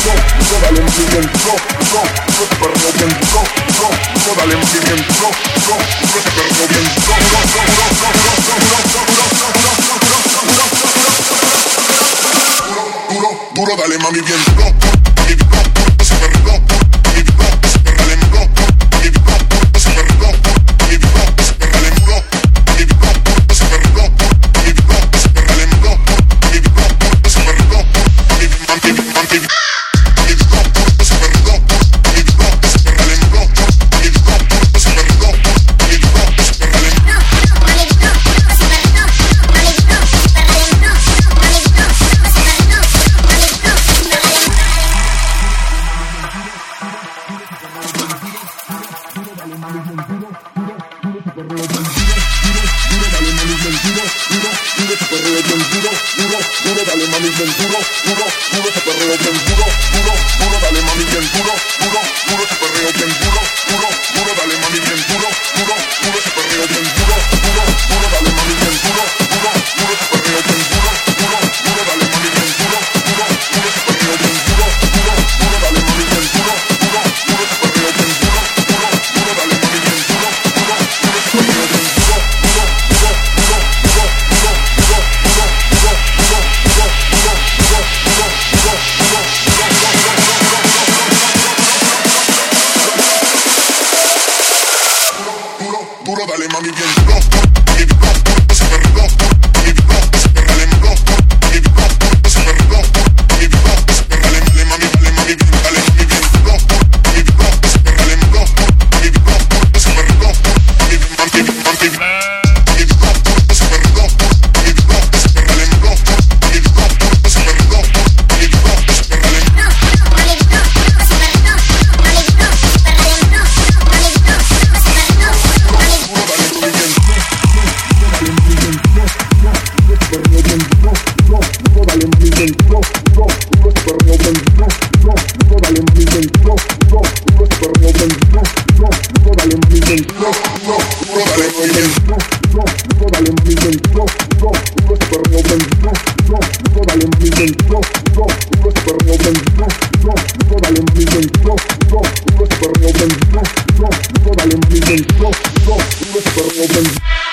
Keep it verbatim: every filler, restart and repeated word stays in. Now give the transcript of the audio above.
dale mami bien duro, duro, duro ese perreo bien duro, duro, duro dale mami bien duro, duro, duro ese perreo bien duro, duro, duro, duro, duro, duro dale mami bien duro, mami duro, ese perreo, mami duro, ese perreo duro, mami duro, ese perreo, mami duro, ese perreo duro, mami duro, ese perreo, mami duro, ese perreo duro, mami duro, ese perreo, mami mami mami duro dale mami bien duro, mami duro, ese perreo, mami duro, ese perreo duro, mami duro, ese perreo, mami duro, ese perreo dale mami, dale mami bien, dale mami bien duro, mami duro, ese perreo duro, mami duro, ese perreo, mami mami mami mami duro, ese perreo, mami duro, ese perreo duro, mami duro, ese perreo, mami duro, ese perreo duro, duro, duro,